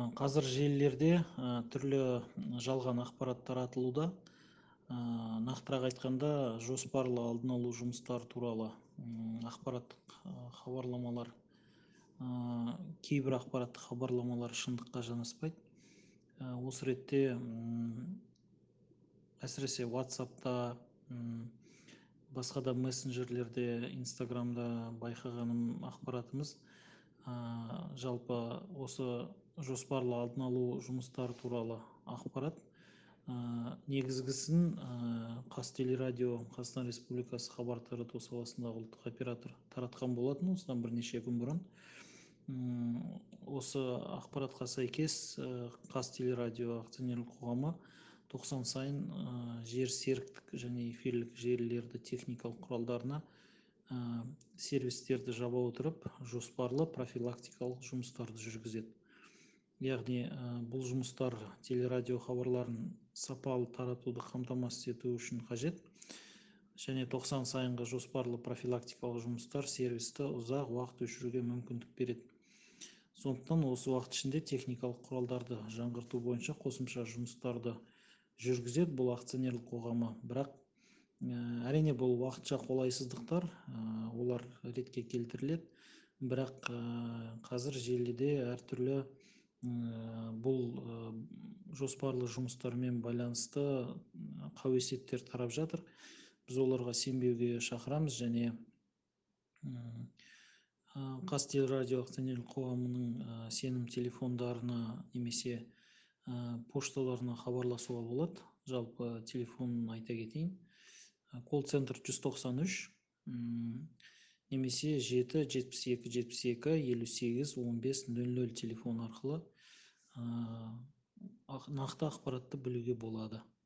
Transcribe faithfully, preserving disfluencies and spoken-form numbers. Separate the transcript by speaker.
Speaker 1: Қазір желілерде түрлі жалған ақпарат таратылуда. Нақтырақ айтқанда, жоспарлы алдын алу жұмыстары туралы ақпараттық хабарламалар, кейбір ақпараттық хабарламалар шындыққа жанаспайды. Осы ретте әсіресе WhatsApp'та, басқа да мессенджерлерде, Инстаграмда байқағаным ақпаратымыз жалпы осы жоспарлы алдын алу жұмыстары туралы ақпарат. Негізгісін Қазтелерадио, Қазақстан Республикасы хабар тарату саласындағы ұлттық оператор таратқан болатын осыдан бірнеше күн бұрын. Осы ақпаратқа сәйкес Қазтелерадио акционерлік қоғамы тоқсан сайын жер серіктік және эфирлік желілерді техникалық құралдарына сервистерді жаба отырып, жоспарлы профилактикалық жұмыстарды жүргізеді. Яғни бұл жұмыстар телерадио хабарларын сапалы таратуды қамтамасыз ету үшін қажет. Және тоқсан сайынғы жоспарлы профилактикалық жұмыстар сервисті ұзақ уақыт өшіруге мүмкіндік береді. Сондықтан осы уақыт ішінде техникалық құралдарды жаңғырту бойынша қосымша жұмыстарды жүргізеді бұл акционерлік қоғамы. Бірақ әрине бұл уақытша қолайсыздықтар, олар ретке келтіріледі. Бірақ қазір желіде әртүрлі бұл жоспарлы жұмыстармен байланысты қауесеттер тарап жатыр. Біз оларға сенбеуге шақырамыз және Қазтелерадио акционерлік қоғамының сенім телефондарына немесе пошталарына хабарласуға болады. Жалпы телефонын айта кетейін. Колл-центр жүз тоқсан үш немесе жеті жетпіс екі жетпіс екі елу сегіз он бес нөл нөл телефон арқылы нақты ақпаратты білуге болады.